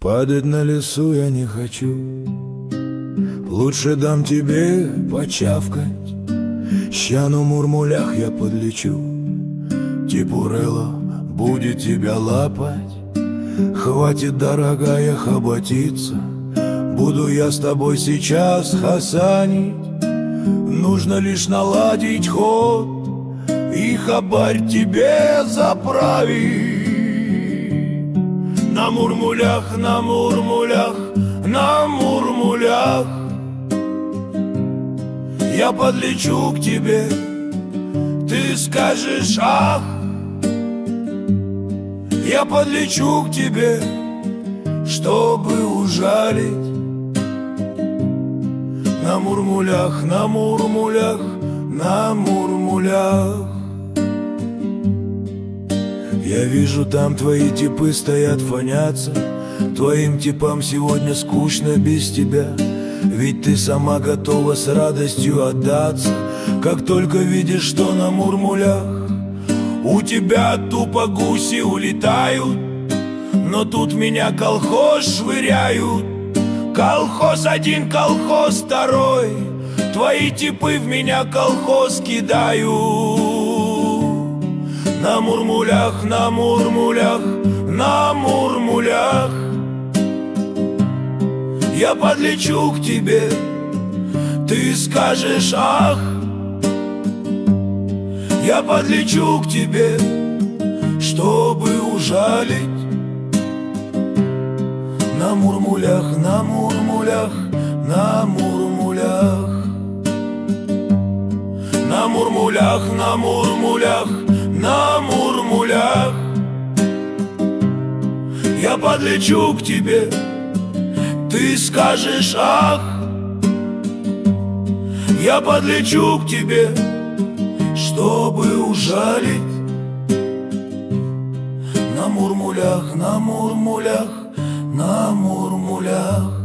Падать на лесу я не хочу, лучше дам тебе почавкать. Ща на мурмулях я подлечу, Типурелло будет тебя лапать. Хватит, дорогая, хоботиться, буду я с тобой сейчас хасанить. Нужно лишь наладить ход и хабарь тебе заправить. На мурмулях, на мурмулях, на мурмулях я подлечу к тебе, ты скажешь ах. Я подлечу к тебе, чтобы ужалить. На мурмулях, на мурмулях, на мурмулях. Я вижу, там твои типы стоят, фонятся. Твоим типам сегодня скучно без тебя, ведь ты сама готова с радостью отдаться. Как только видишь, что на мурмулях у тебя тупо гуси улетают, но тут меня колхоз швыряют. Колхоз один, колхоз второй, твои типы в меня колхоз кидают. На мурмулях, на мурмулях, на мурмулях я подлечу к тебе, ты скажешь ах. Я подлечу к тебе, чтобы ужалить. На мурмулях, на мурмулях, на мурмулях. На мурмулях, на мурмулях, на мурмулях я подлечу к тебе, ты скажешь ах. Я подлечу к тебе, чтобы ужалить. На мурмулях, на мурмулях, на мурмулях.